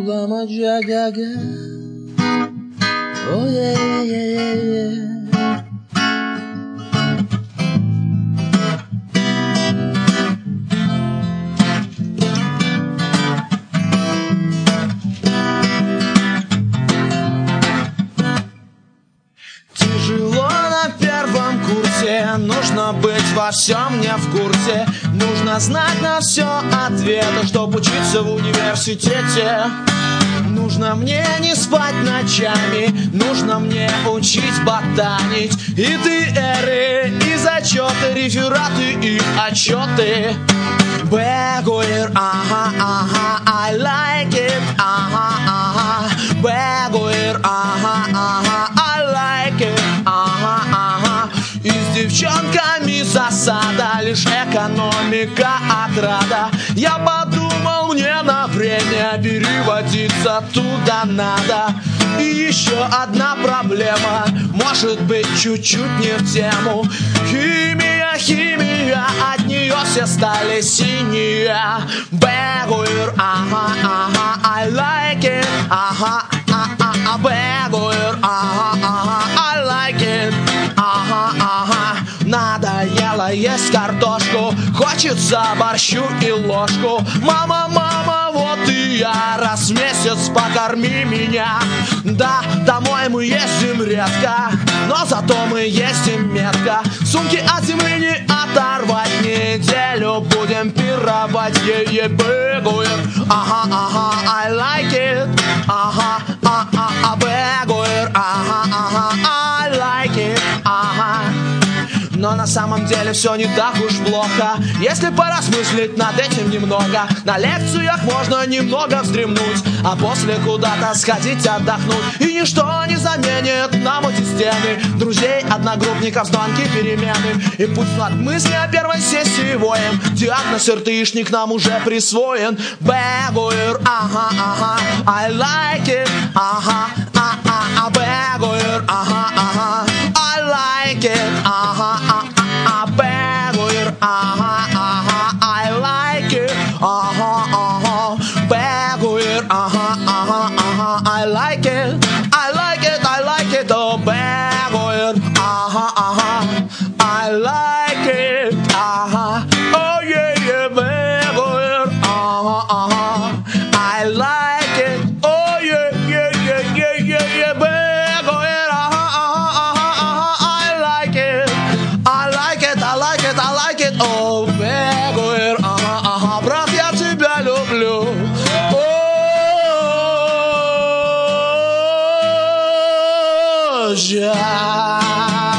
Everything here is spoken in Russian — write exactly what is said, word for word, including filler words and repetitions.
Ула-маджа-га-га. Oh yeah, yeah, yeah, yeah. Тяжело на первом курсе, нужно быть во всем не в курсе. Нужно знать на все ответы, чтоб учиться в университете. Нужно мне не спать ночами, нужно мне учить ботанить. И ты эры, и зачеты, рефераты и отчеты. Бэгуэр, ага, ага, I like it, ага, ага. Бэгуэр, ага, ага, I like it, ага, ага. И с девчонками засада, лишь экономика отрада. Я подумал, мне на время переводиться туда надо. И еще одна проблема, может быть чуть-чуть не в тему. Химия, химия, от нее все стали синие. Бэгуэр, ага, ага, I like it, ага, ага, бэгуэр, ага, ага, I like it, ага, ага. Надоело есть картошку, хочется борщу и ложку. Мама, мама, вот и я, раз в месяц покорми меня. Да, домой мы ездим редко, но зато мы ездим метко. Сумки от земли не оторвать, неделю будем пировать. Е-е, бэгуэр, ага, ага, I like it, ага, ага, бэгуэр, ага, ага, I like it, ага. Но на самом деле все не так уж плохо, если поразмыслить над этим немного. На лекциях можно немного вздремнуть, а после куда-то сходить отдохнуть. И ничто не заменит нам эти стены, друзей, одногруппников, звонки, перемены. И пусть над мысли о первой сессии воем, диагноз РТИшник нам уже присвоен. Бэгуэр, ага, ага, I like it, ага, ага, бэгуэр, ага, ага, I like it, ага, ага, бэгуэр, ага, ага, I like it, ага, ага, бэгуэр, ага, ага, ага, I like it, I like it, I like it, oh, бэгуэр, ага, ага, I like it, ага, oh yeah, yeah, бэгуэр, ага, ага, I like it, oh yeah, yeah, yeah, yeah, yeah, yeah, бэгуэр, ага, ага, ага, I like it, I like it, I like it, I like it, oh, бэгуэр, ага, ага, брат, я тебя люблю. Oh, yeah.